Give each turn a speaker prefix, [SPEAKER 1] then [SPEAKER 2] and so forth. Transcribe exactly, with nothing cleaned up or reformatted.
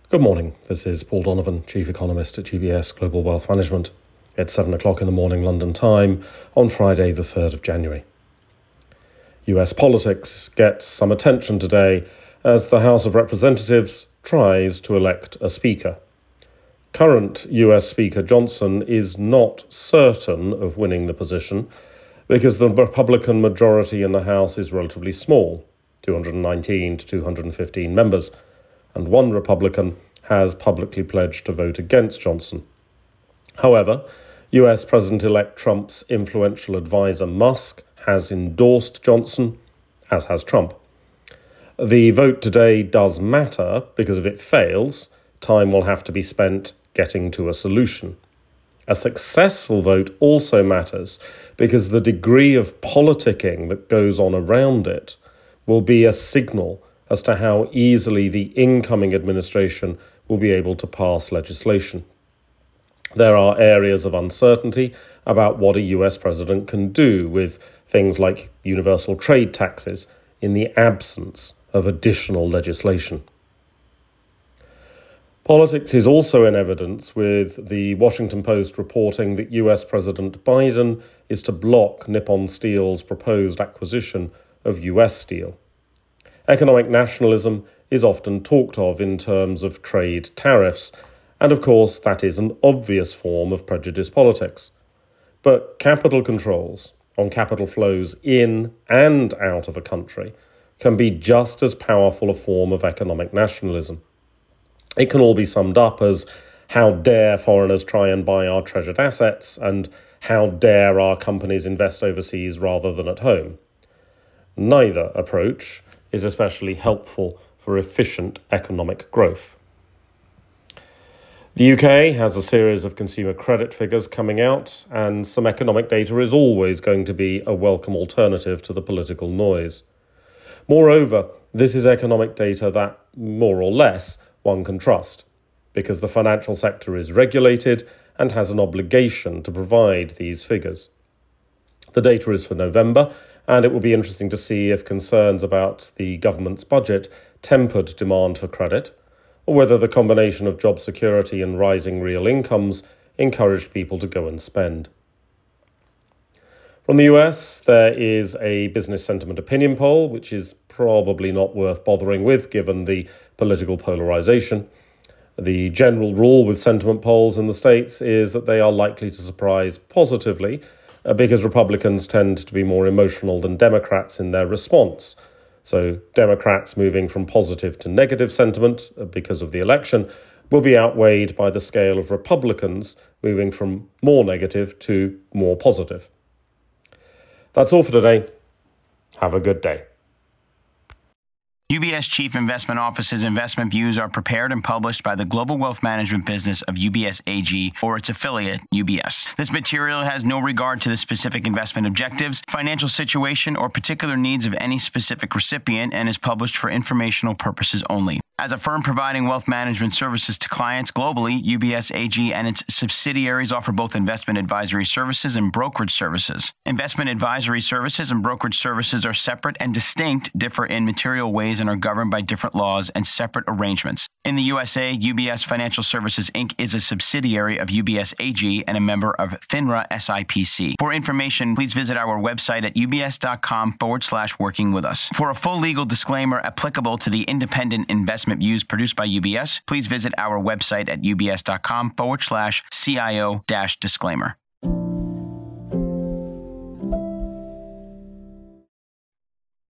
[SPEAKER 1] Good morning. This is Paul Donovan, Chief Economist at U B S Global Wealth Management. It's seven o'clock in the morning London time on Friday the third of January. U S politics gets some attention today as the House of Representatives tries to elect a Speaker. Current U S Speaker Johnson is not certain of winning the position because the Republican majority in the House is relatively small, two hundred nineteen to two hundred fifteen members, and one Republican has publicly pledged to vote against Johnson. However, U S President-elect Trump's influential advisor Musk has endorsed Johnson, as has Trump. The vote today does matter because if it fails, time will have to be spent getting to a solution. A successful vote also matters because the degree of politicking that goes on around it will be a signal as to how easily the incoming administration will be able to pass legislation. There are areas of uncertainty about what a U S president can do with things like universal trade taxes in the absence of additional legislation. Politics is also in evidence with the Washington Post reporting that U S President Biden is to block Nippon Steel's proposed acquisition of U S Steel. Economic nationalism is often talked of in terms of trade tariffs, and of course that is an obvious form of prejudice politics. But capital controls on capital flows in and out of a country can be just as powerful a form of economic nationalism. It can all be summed up as how dare foreigners try and buy our treasured assets, and how dare our companies invest overseas rather than at home. Neither approach is especially helpful for efficient economic growth. The U K has a series of consumer credit figures coming out, and some economic data is always going to be a welcome alternative to the political noise. Moreover, this is economic data that, more or less, one can trust, because the financial sector is regulated and has an obligation to provide these figures. The data is for November, and it will be interesting to see if concerns about the government's budget tempered demand for credit, or whether the combination of job security and rising real incomes encouraged people to go and spend. From the U S, there is a business sentiment opinion poll, which is probably not worth bothering with given the political polarization. The general rule with sentiment polls in the States is that they are likely to surprise positively, uh, because Republicans tend to be more emotional than Democrats in their response. So Democrats moving from positive to negative sentiment uh, because of the election will be outweighed by the scale of Republicans moving from more negative to more positive. That's all for today. Have a good day.
[SPEAKER 2] U B S Chief Investment Office's investment views are prepared and published by the global wealth management business of U B S A G or its affiliate, U B S. This material has no regard to the specific investment objectives, financial situation, or particular needs of any specific recipient and is published for informational purposes only. As a firm providing wealth management services to clients globally, U B S A G and its subsidiaries offer both investment advisory services and brokerage services. Investment advisory services and brokerage services are separate and distinct, differ in material ways, and are governed by different laws and separate arrangements. In the U S A, U B S Financial Services Incorporated is a subsidiary of U B S A G and a member of FINRA S I P C. For information, please visit our website at ubs.com forward slash working with us. For a full legal disclaimer applicable to the independent investment views produced by U B S, please visit our website at ubs.com forward slash CIO dash disclaimer.